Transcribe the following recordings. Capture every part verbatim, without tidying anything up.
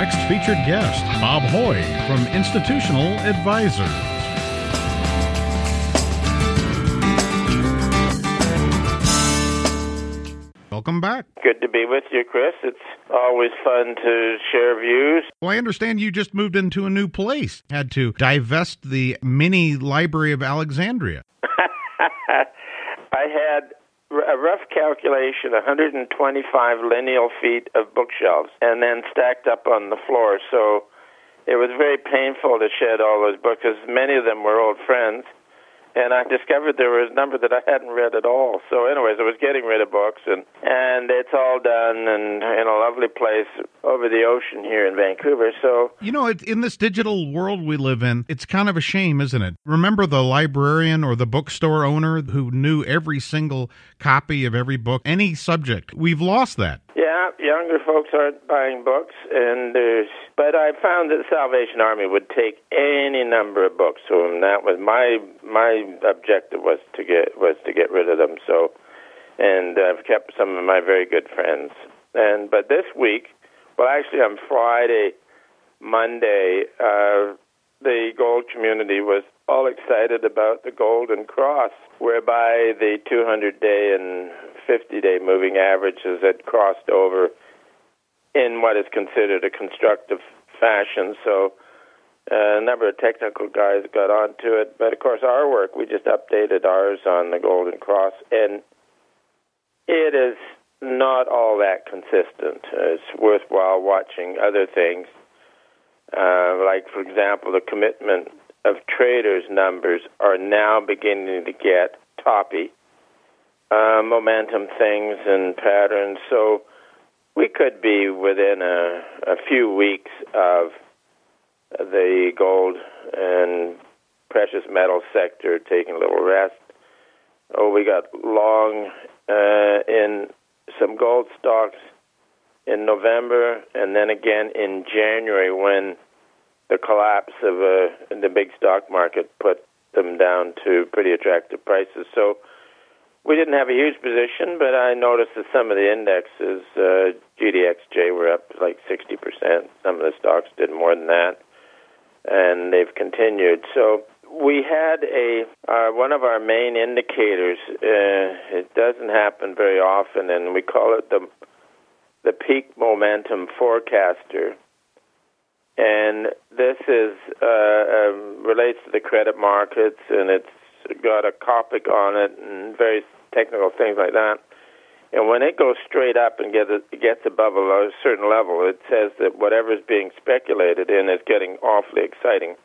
next featured guest, Bob Hoy from Institutional Advisors. Welcome back. Good to be with you, Chris. It's always fun to share views. Well, I understand you just moved into a new place. Had to divest the mini Library of Alexandria. I had a rough calculation, one hundred twenty-five lineal feet of bookshelves, and then stacked up on the floor. So it was very painful to shed all those books, because many of them were old friends. And I discovered there was a number that I hadn't read at all. So anyways, I was getting rid of books, and, and it's all done and in a lovely place over the ocean here in Vancouver. So You know, it, in this digital world we live in, it's kind of a shame, isn't it? Remember the librarian or the bookstore owner who knew every single copy of every book, any subject? We've lost that. Yeah, younger folks aren't buying books, and there's. But I found that the Salvation Army would take any number of books to them. That was my my objective was to get was to get rid of them. So, and I've kept some of my very good friends. And but this week, well, actually on Friday, Monday, uh, the Gold community was all excited about the Golden Cross, whereby the two hundred day and fifty day moving averages had crossed over in what is considered a constructive fashion. So uh, a number of technical guys got onto it. But, of course, our work, we just updated ours on the Golden Cross, and it is not all that consistent. It's worthwhile watching other things. Uh, like, for example, the commitment of traders numbers are now beginning to get toppy. Uh, momentum things and patterns. So we could be within a, a few weeks of the gold and precious metal sector taking a little rest. Oh, we got long uh, in some gold stocks in November, and then again in January when the collapse of uh, the big stock market put them down to pretty attractive prices. So we didn't have a huge position, but I noticed that some of the indexes, uh, G D X J, were up like sixty percent. Some of the stocks did more than that, and they've continued. So we had a uh, one of our main indicators. Uh, it doesn't happen very often, and we call it the the peak momentum forecaster. And this is uh, um, relates to the credit markets, and it's got a Copic on it and various technical things like that. And when it goes straight up and gets, gets above a certain level, it says that whatever is being speculated in is getting awfully exciting.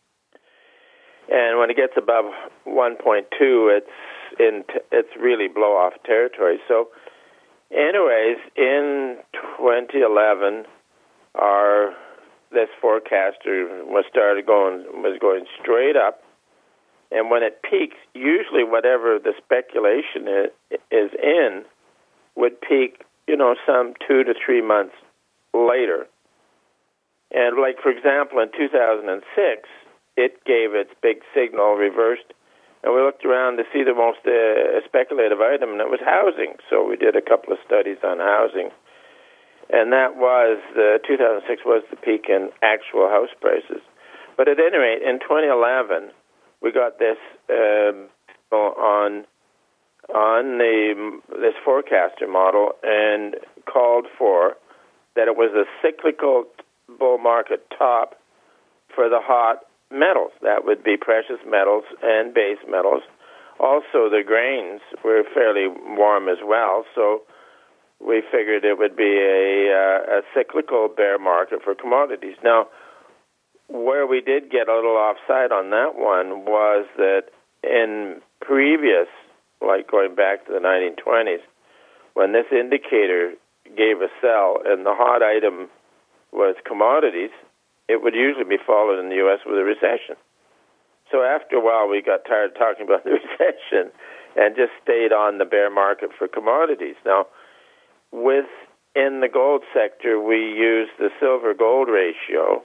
And when it gets above one point two, it's in t- it's really blow-off territory. So anyways, in twenty eleven, our this forecaster was started going was going straight up. And when it peaks, usually whatever the speculation is, is in would peak, you know, some two to three months later. And like, for example, in two thousand six, it gave its big signal reversed, and we looked around to see the most uh, speculative item, and it was housing. So we did a couple of studies on housing. And that was, the two thousand six was the peak in actual house prices. But at any rate, in twenty eleven, we got this um, on on the this forecaster model and called for that it was a cyclical bull market top for the hot metals. That would be precious metals and base metals. Also, the grains were fairly warm as well, so we figured it would be a, uh, a cyclical bear market for commodities. Now, where we did get a little offside on that one was that in previous, like going back to the nineteen twenties, when this indicator gave a sell and the hot item was commodities, it would usually be followed in the U S with a recession. So after a while, we got tired of talking about the recession and just stayed on the bear market for commodities. Now, within the gold sector, we use the silver-gold ratio.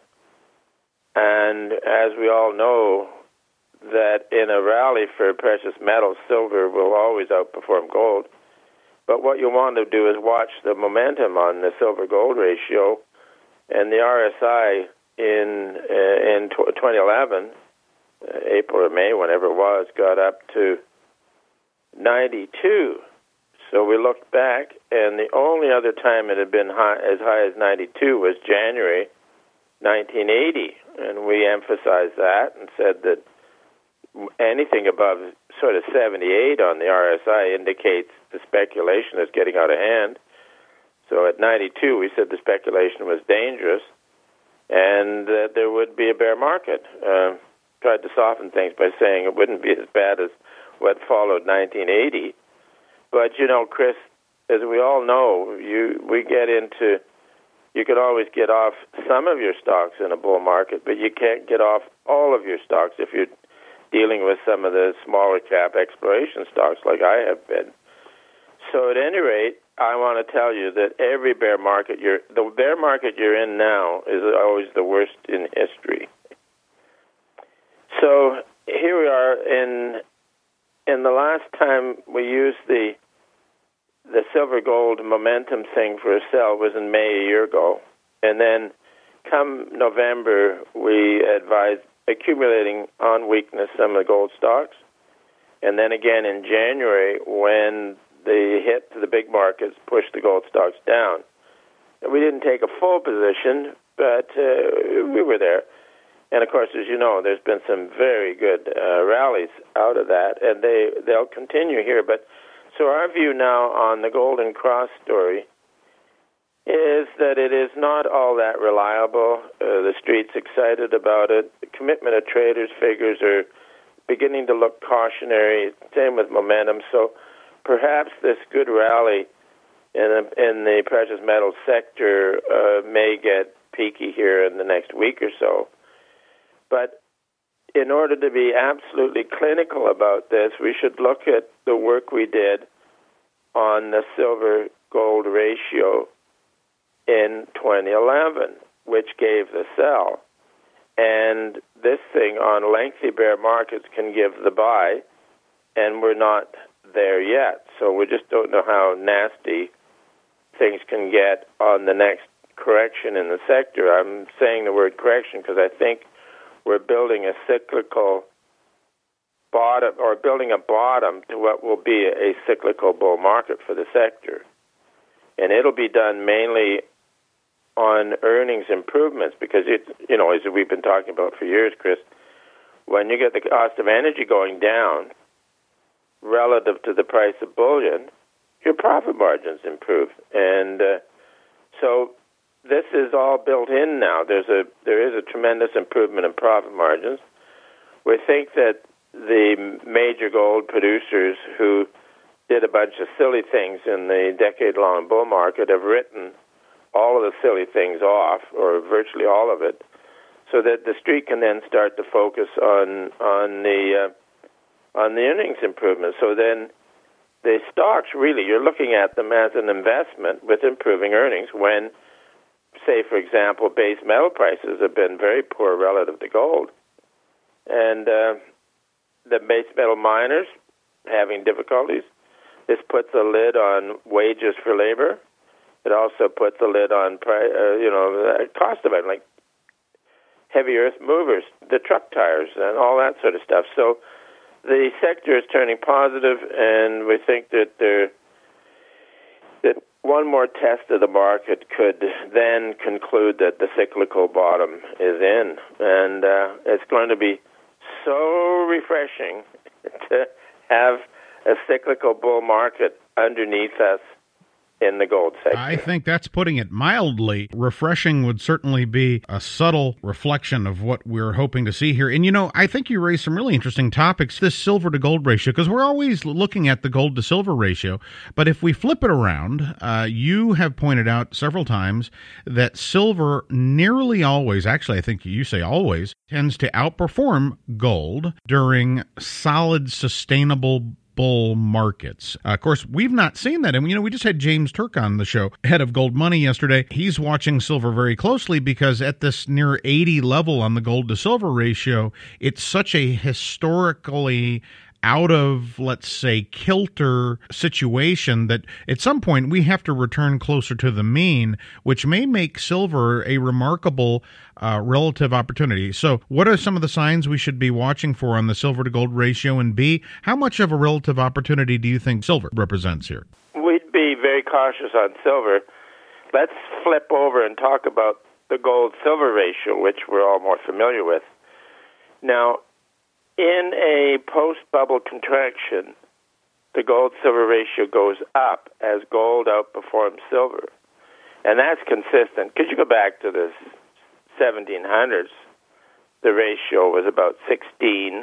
And as we all know, that in a rally for precious metals, silver will always outperform gold. But what you want to do is watch the momentum on the silver-gold ratio and the R S I in uh, in twenty eleven, uh, April or May, whenever it was, got up to ninety-two. So we looked back, and the only other time it had been high, as high as ninety-two was January nineteen eighty, and we emphasized that and said that anything above sort of seventy-eight on the R S I indicates the speculation is getting out of hand. So at ninety-two, we said the speculation was dangerous and that there would be a bear market. Uh, tried to soften things by saying it wouldn't be as bad as what followed nineteen eighty. But, you know, Chris, as we all know, you we get into, you can always get off some of your stocks in a bull market, but you can't get off all of your stocks if you're dealing with some of the smaller cap exploration stocks like I have been. So at any rate, I want to tell you that every bear market, you're, the bear market you're in now is always the worst in history. So here we are in in the last time we used the the silver gold momentum thing for a sell was in May a year ago, and then come November we advised accumulating on weakness some of the gold stocks, and then again in January when the hit to the big markets pushed the gold stocks down. And we didn't take a full position, but uh, we were there. And of course, as you know, there's been some very good uh, rallies out of that, and they they'll continue here. But so our view now on the Golden Cross story is that it is not all that reliable. Uh, the street's excited about it. The commitment of traders figures are beginning to look cautionary. Same with momentum. So perhaps this good rally in the, in the precious metals sector uh, may get peaky here in the next week or so. But in order to be absolutely clinical about this, we should look at the work we did on the silver-gold ratio in twenty eleven, which gave the sell. And this thing on lengthy bear markets can give the buy, and we're not there yet. So we just don't know how nasty things can get on the next correction in the sector. I'm saying the word correction because I think we're building a cyclical bottom, or building a bottom to what will be a cyclical bull market for the sector. And it'll be done mainly on earnings improvements because, it, you know, as we've been talking about for years, Chris, when you get the cost of energy going down relative to the price of bullion, your profit margins improve. And uh, so this is all built in now. There's a there is a tremendous improvement in profit margins. We think that the major gold producers who did a bunch of silly things in the decade-long bull market have written all of the silly things off, or virtually all of it, so that the street can then start to focus on on the uh, on the earnings improvement. So then the stocks, really, you're looking at them as an investment with improving earnings when, say, for example, base metal prices have been very poor relative to gold. And uh, the base metal miners having difficulties. This puts a lid on wages for labor. It also puts a lid on, uh, you know, the cost of it, like heavy earth movers, the truck tires, and all that sort of stuff. So the sector is turning positive, and we think that there that one more test of the market could then conclude that the cyclical bottom is in. And uh, it's going to be so refreshing to have a cyclical bull market underneath us in the gold sector. I think that's putting it mildly. Refreshing would certainly be a subtle reflection of what we're hoping to see here. And, you know, I think you raised some really interesting topics, this silver to gold ratio, because we're always looking at the gold to silver ratio. But if we flip it around, uh, you have pointed out several times that silver nearly always, actually I think you say always, tends to outperform gold during solid, sustainable bull markets. Uh, of course, we've not seen that. And, you know, we just had James Turk on the show, head of Gold Money, yesterday. He's watching silver very closely because at this near eighty level on the gold to silver ratio, it's such a historically out of, let's say, kilter situation that at some point we have to return closer to the mean, which may make silver a remarkable uh, relative opportunity. So what are some of the signs we should be watching for on the silver to gold ratio? And B, how much of a relative opportunity do you think silver represents here? We'd be very cautious on silver. Let's flip over and talk about the gold-silver ratio, which we're all more familiar with. Now, in a post-bubble contraction, the gold-silver ratio goes up as gold outperforms silver. And that's consistent. Because you go back to the seventeen hundreds, the ratio was about sixteen.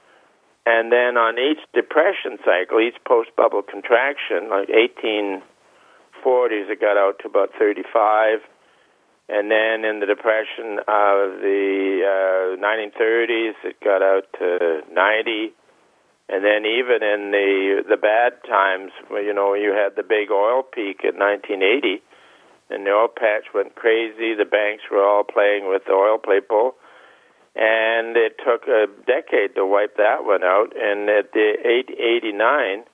And then on each depression cycle, each post-bubble contraction, like eighteen forties, it got out to about thirty-five. And then in the depression of the uh, nineteen thirties, it got out to ninety. And then even in the the bad times, where, you know, you had the big oil peak in nineteen eighty, and the oil patch went crazy. The banks were all playing with the oil play pull. And it took a decade to wipe that one out. And at the eight eighty-nine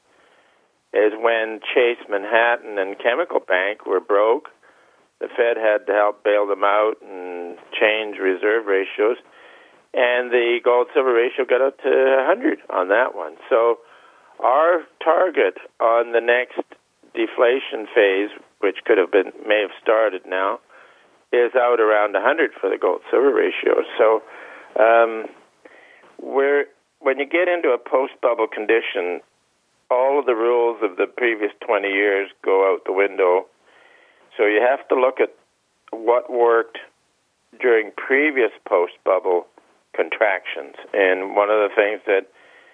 is when Chase Manhattan and Chemical Bank were broke. The Fed had to help bail them out and change reserve ratios. And the gold-silver ratio got up to one hundred on that one. So our target on the next deflation phase, which could have been, may have started now, is out around one hundred for the gold-silver ratio. So um, we're, when you get into a post-bubble condition, all of the rules of the previous twenty years go out the window. So you have to look at what worked during previous post-bubble contractions. And one of the things that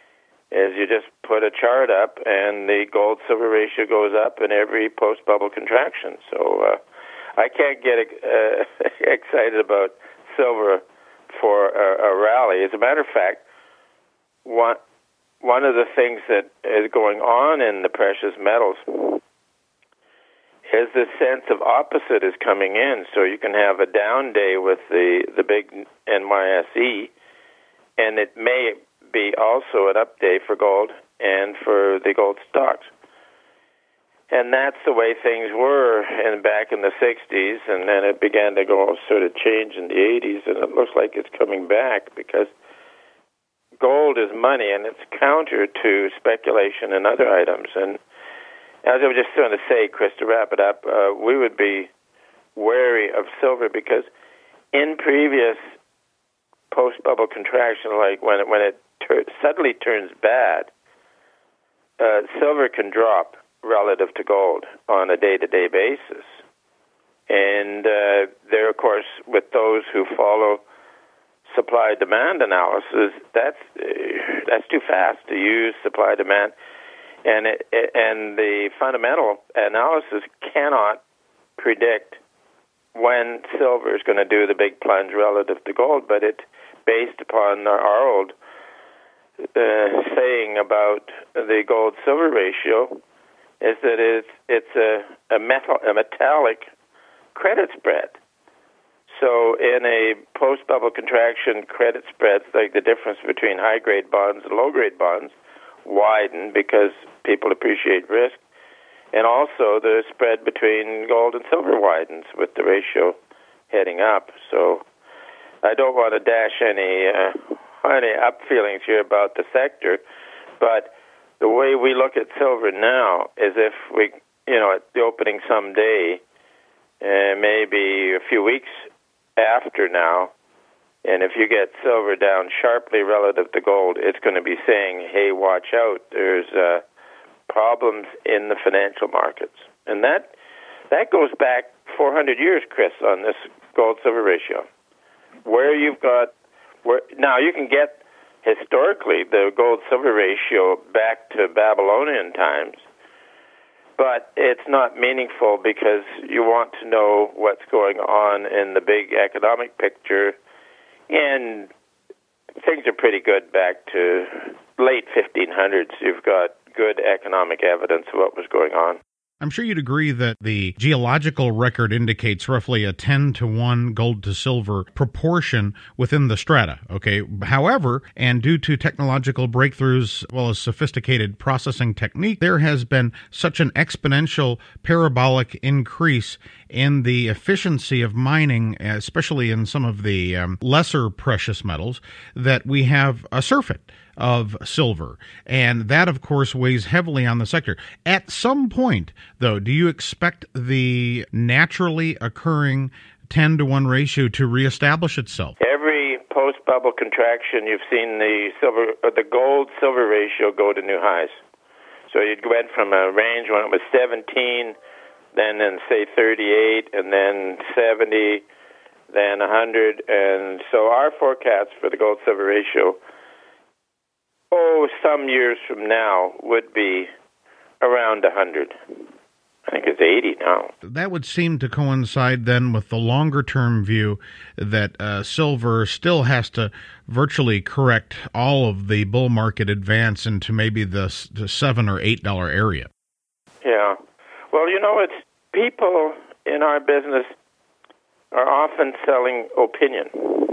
is you just put a chart up and the gold-silver ratio goes up in every post-bubble contraction. So uh, I can't get uh, excited about silver for a, a rally. As a matter of fact, one, one of the things that is going on in the precious metals is the sense of opposite is coming in. So you can have a down day with the, the big N Y S E, and it may be also an up day for gold and for the gold stocks. And that's the way things were in, back in the sixties, and then it began to go sort of change in the eighties, and it looks like it's coming back because gold is money, and it's counter to speculation and other items. And as I was just going to say, Chris, to wrap it up, uh, we would be wary of silver because in previous post-bubble contraction, like when it, when it ter- suddenly turns bad, uh, silver can drop relative to gold on a day-to-day basis. And uh, there, of course, with those who follow supply-demand analysis, that's uh, that's too fast to use supply-demand. And it, it, and the fundamental analysis cannot predict when silver is going to do the big plunge relative to gold, but it's based upon our old uh, saying about the gold-silver ratio is that it's it's a a, metal, a metallic credit spread. So in a post-bubble contraction, credit spreads, like the difference between high-grade bonds and low-grade bonds, widen because people appreciate risk, and also the spread between gold and silver widens with the ratio heading up. So I don't want to dash any uh, any up feelings here about the sector, but the way we look at silver now is if we, you know, at the opening someday, uh, maybe a few weeks after now, and if you get silver down sharply relative to gold, it's going to be saying, hey, watch out, there's uh, problems in the financial markets. And that that goes back four hundred years, Chris, on this gold-silver ratio. Where you've got, where now you can get historically the gold-silver ratio back to Babylonian times, but it's not meaningful because you want to know what's going on in the big economic picture. And things are pretty good back to late fifteen hundreds. You've got good economic evidence of what was going on. I'm sure you'd agree that the geological record indicates roughly a ten to one gold to silver proportion within the strata. Okay. However, and due to technological breakthroughs as well as sophisticated processing technique, there has been such an exponential parabolic increase in the efficiency of mining, especially in some of the um, lesser precious metals, that we have a surfeit of silver. And that, of course, weighs heavily on the sector. At some point, though, do you expect the naturally occurring ten to one ratio to reestablish itself? Every post-bubble contraction, you've seen the silver, or the gold-silver ratio go to new highs. So you went from a range when it was seventeen, then in, say, thirty-eight, and then seventy, then one hundred. And so our forecast for the gold-silver ratio, oh, some years from now, would be around one hundred. I think it's eighty now. That would seem to coincide then with the longer-term view that uh, silver still has to virtually correct all of the bull market advance into maybe the, the seven or eight dollar area. Yeah. Well, you know, it's people in our business are often selling opinion.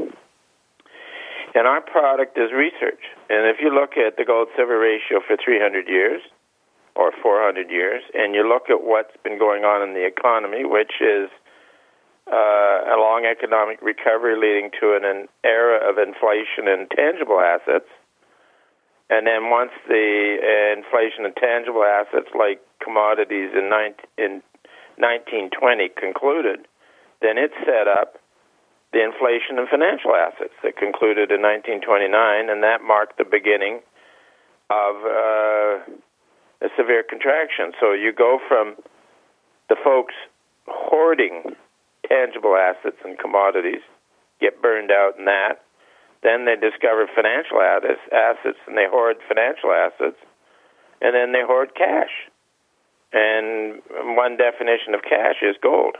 And our product is research. And if you look at the gold-silver ratio for three hundred years or four hundred years, and you look at what's been going on in the economy, which is uh, a long economic recovery leading to an, an era of inflation in tangible assets, and then once the uh, inflation in tangible assets like commodities in, nineteen, in nineteen twenty concluded, then it set up the inflation in financial assets that concluded in nineteen twenty-nine, and that marked the beginning of uh, a severe contraction. So you go from the folks hoarding tangible assets and commodities, get burned out in that, then they discover financial assets, and they hoard financial assets, and then they hoard cash. And one definition of cash is gold.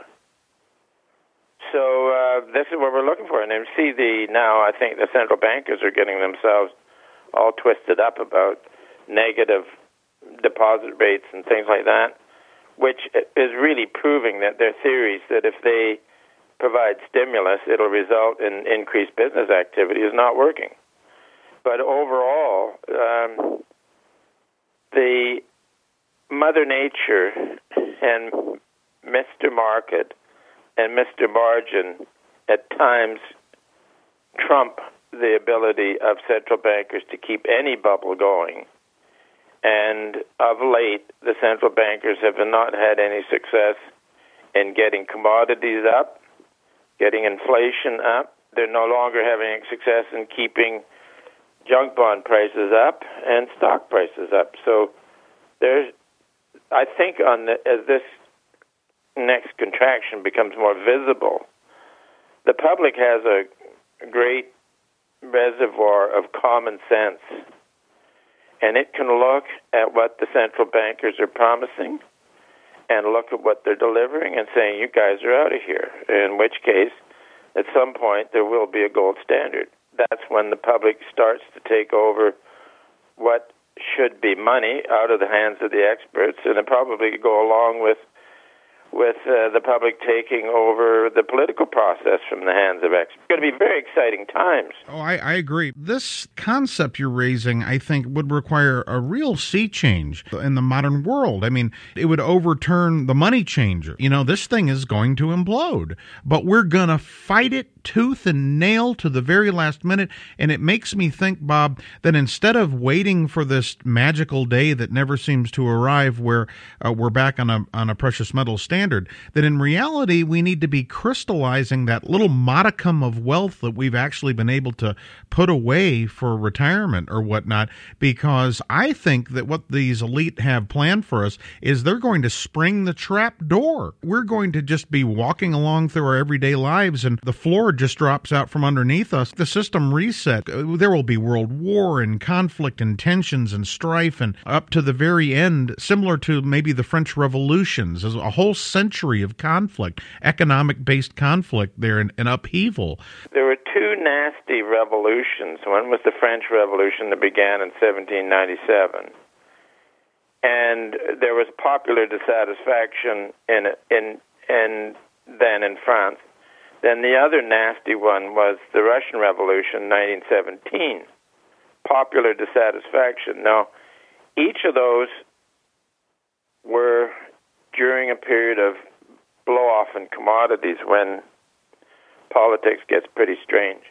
So uh, this is what we're looking for. And you see the now, I think the central bankers are getting themselves all twisted up about negative deposit rates and things like that, which is really proving that their theories that if they provide stimulus, it'll result in increased business activity is not working. But overall, um, the Mother Nature and Mister Market and Mister Margin at times trump the ability of central bankers to keep any bubble going. And of late, the central bankers have not had any success in getting commodities up, getting inflation up. They're no longer having success in keeping junk bond prices up and stock prices up. So there's, I think, on the, as this next contraction becomes more visible, the public has a great reservoir of common sense, and it can look at what the central bankers are promising and look at what they're delivering and saying, you guys are out of here, in which case, at some point, there will be a gold standard. That's when the public starts to take over what should be money out of the hands of the experts, and it probably go along with with uh, the public taking over the political process from the hands of experts. It's going to be very exciting times. Oh, I, I agree. This concept you're raising, I think, would require a real sea change in the modern world. I mean, it would overturn the money changer. You know, this thing is going to implode, but we're going to fight it tooth and nail to the very last minute. And it makes me think, Bob, that instead of waiting for this magical day that never seems to arrive where uh, we're back on a on a precious metal standard, that in reality we need to be crystallizing that little modicum of wealth that we've actually been able to put away for retirement or whatnot, because I think that what these elite have planned for us is they're going to spring the trap door. We're going to just be walking along through our everyday lives and the floor just drops out from underneath us. The system reset. There will be world war and conflict and tensions and strife, and up to the very end, similar to maybe the French revolutions, a whole century of conflict, economic-based conflict there, and, and upheaval. There were two nasty revolutions. One was the French Revolution that began in seventeen ninety-seven. and there was popular dissatisfaction in in in then in France. Then the other nasty one was the Russian Revolution, nineteen seventeen. Popular dissatisfaction. Now, each of those were during a period of blow-off in commodities when politics gets pretty strange.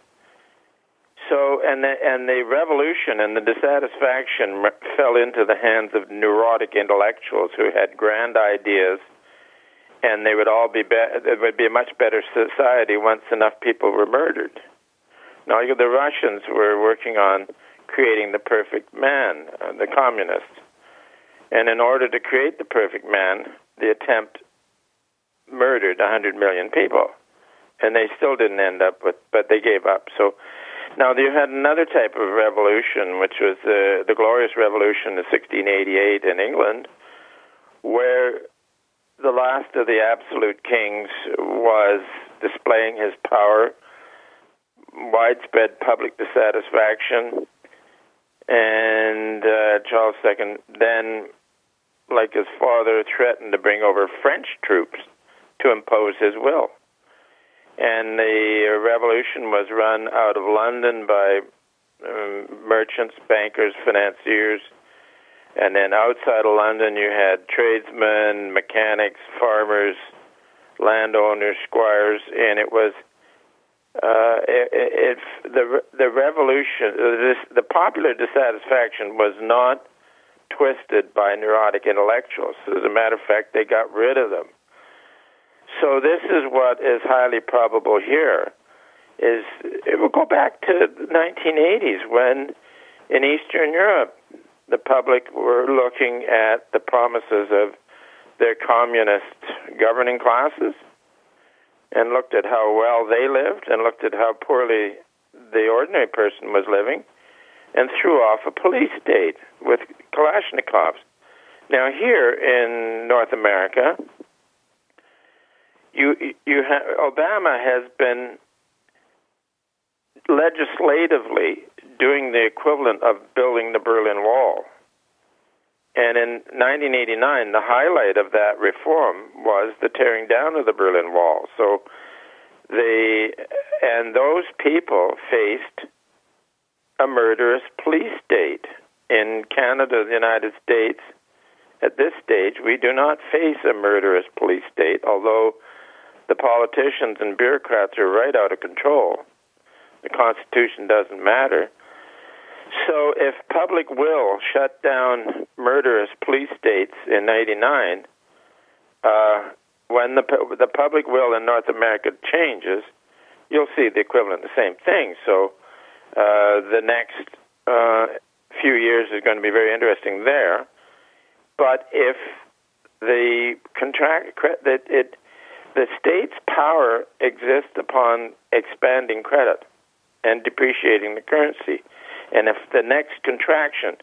So, and the, and the revolution and the dissatisfaction fell into the hands of neurotic intellectuals who had grand ideas, and they would all be, be it would be a much better society once enough people were murdered. Now, the Russians were working on creating the perfect man, uh, the communists. And in order to create the perfect man, the attempt murdered one hundred million people. And they still didn't end up with, but they gave up. So now you had another type of revolution, which was uh, the Glorious Revolution of sixteen eighty-eight in England, where the last of the absolute kings was displaying his power, widespread public dissatisfaction, and uh, Charles the Second then, like his father, threatened to bring over French troops to impose his will. And the revolution was run out of London by um, merchants, bankers, financiers. And then outside of London, you had tradesmen, mechanics, farmers, landowners, squires, and it was uh, it, it, the the revolution. This, the popular dissatisfaction was not twisted by neurotic intellectuals. As a matter of fact, they got rid of them. So this is what is highly probable here. Is it will go back to the nineteen eighties when in Eastern Europe the public were looking at the promises of their communist governing classes and looked at how well they lived and looked at how poorly the ordinary person was living and threw off a police state with Kalashnikovs. Now here in North America, you you ha- Obama has been legislatively doing the equivalent of building the Berlin Wall. And in nineteen eighty-nine, the highlight of that reform was the tearing down of the Berlin Wall. So they, and those people faced a murderous police state. In Canada, the United States, at this stage, we do not face a murderous police state, although the politicians and bureaucrats are right out of control. The Constitution doesn't matter. So if public will shut down murderous police states in ninety-nine, uh, when the the public will in North America changes, you'll see the equivalent, the same thing. So uh, the next uh, few years is going to be very interesting there. But if the contract that it the state's power exists upon expanding credit and depreciating the currency. And if the next contraction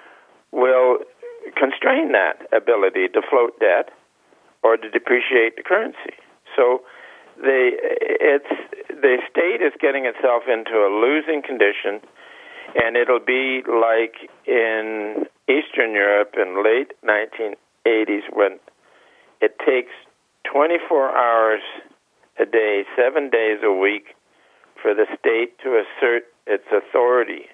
will constrain that ability to float debt or to depreciate the currency. So the it's the state is getting itself into a losing condition, and it'll be like in Eastern Europe in late nineteen eighties when it takes twenty-four hours a day, seven days a week, for the state to assert its authority.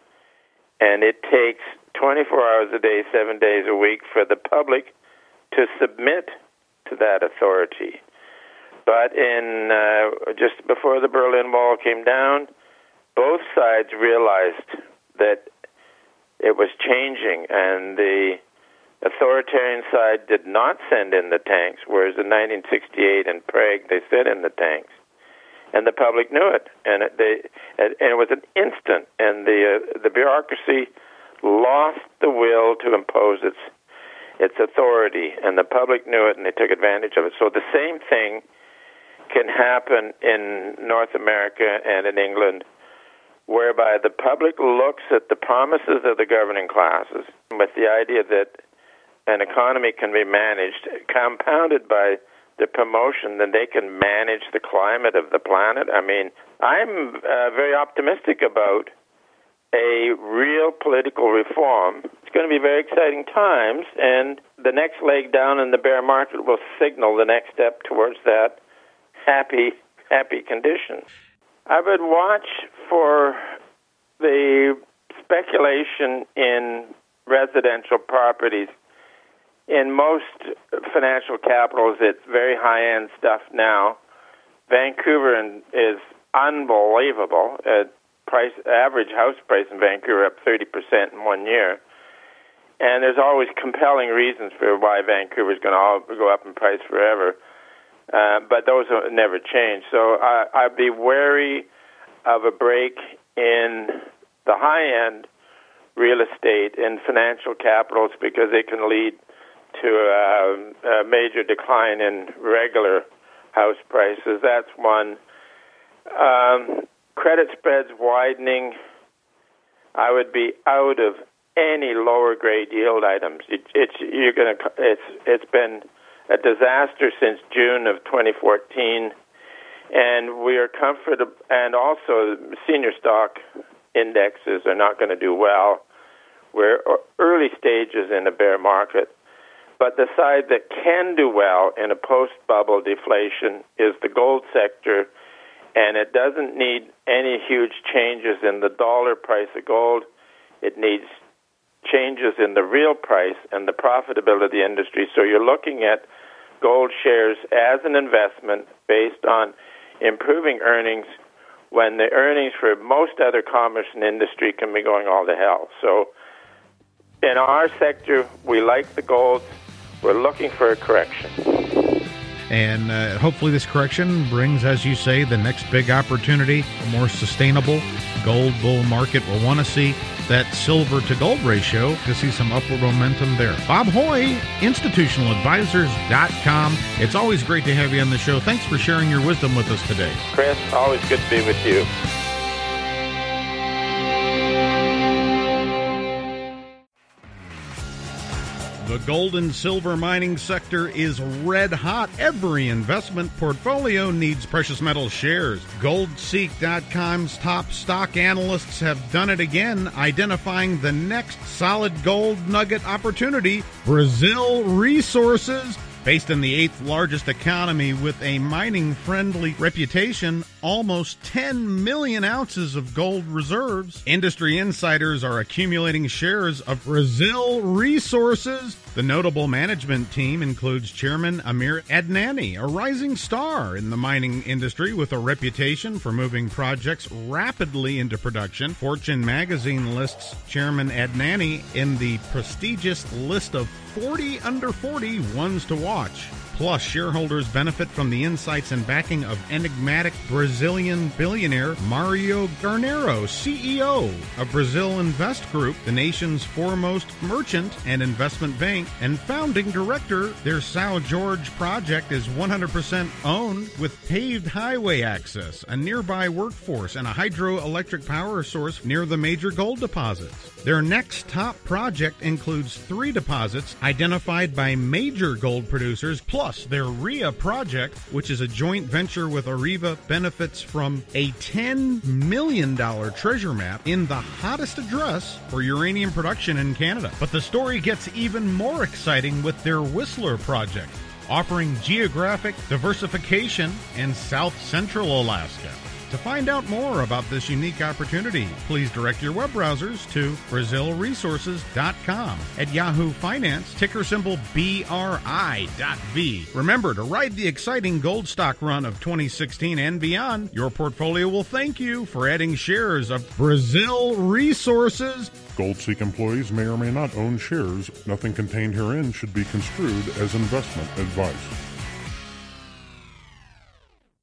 And it takes twenty-four hours a day, seven days a week for the public to submit to that authority. But in uh, just before the Berlin Wall came down, both sides realized that it was changing, and the authoritarian side did not send in the tanks, whereas in nineteen sixty-eight in Prague they sent in the tanks. And the public knew it, and it, they, and it was an instant. And the uh, the bureaucracy lost the will to impose its its authority, and the public knew it, and they took advantage of it. So the same thing can happen in North America and in England, whereby the public looks at the promises of the governing classes with the idea that an economy can be managed, compounded by the promotion that they can manage the climate of the planet. I mean, I'm uh, very optimistic about a real political reform, it's going to be very exciting times, and the next leg down in the bear market will signal the next step towards that happy, happy condition. I would watch for the speculation in residential properties. In most financial capitals, it's very high-end stuff now. Vancouver is unbelievable. Uh, price average house price in Vancouver up thirty percent in one year. And there's always compelling reasons for why Vancouver is going to go up in price forever. Uh, but those will never change. So I, I'd be wary of a break in the high-end real estate and financial capitals because it can lead to a, a major decline in regular house prices. That's one. Um, credit spreads widening. I would be out of any lower grade yield items. It, it's you're going to. It's it's been a disaster since June of twenty fourteen, and we are comfortable. And also, senior stock indexes are not going to do well. We're early stages in a bear market. But the side that can do well in a post-bubble deflation is the gold sector, and it doesn't need any huge changes in the dollar price of gold. It needs changes in the real price and the profitability of the industry. So you're looking at gold shares as an investment based on improving earnings when the earnings for most other commerce and industry can be going all to hell. So in our sector, we like the gold. We're looking for a correction. And uh, hopefully this correction brings, as you say, the next big opportunity, a more sustainable gold bull market. We'll want to see that silver to gold ratio to see some upward momentum there. Bob Hoye, institutional advisors dot com. It's always great to have you on the show. Thanks for sharing your wisdom with us today. Chris, always good to be with you. The gold and silver mining sector is red hot. Every investment portfolio needs precious metal shares. gold seek dot com's top stock analysts have done it again, identifying the next solid gold nugget opportunity, Brazil Resources. Based in the eighth largest economy with a mining-friendly reputation, almost ten million ounces of gold reserves. Industry insiders are accumulating shares of Brazil Resources. The notable management team includes Chairman Amir Adnani, a rising star in the mining industry with a reputation for moving projects rapidly into production. Fortune magazine lists Chairman Adnani in the prestigious list of forty under forty ones to watch. Plus, shareholders benefit from the insights and backing of enigmatic Brazilian billionaire Mario Garnero, C E O of Brazil Invest Group, the nation's foremost merchant and investment bank, and founding director. Their São Jorge project is one hundred percent owned with paved highway access, a nearby workforce, and a hydroelectric power source near the major gold deposits. Their next top project includes three deposits identified by major gold producers, plus their R I A project, which is a joint venture with Areva, benefits from a ten million dollars treasure map in the hottest address for uranium production in Canada. But the story gets even more exciting with their Whistler project, offering geographic diversification in South Central Alaska. To find out more about this unique opportunity, please direct your web browsers to Brazil Resources dot com. At Yahoo Finance, ticker symbol B R I dot V. Remember, to ride the exciting gold stock run of twenty sixteen and beyond, your portfolio will thank you for adding shares of Brazil Resources. GoldSeek employees may or may not own shares. Nothing contained herein should be construed as investment advice.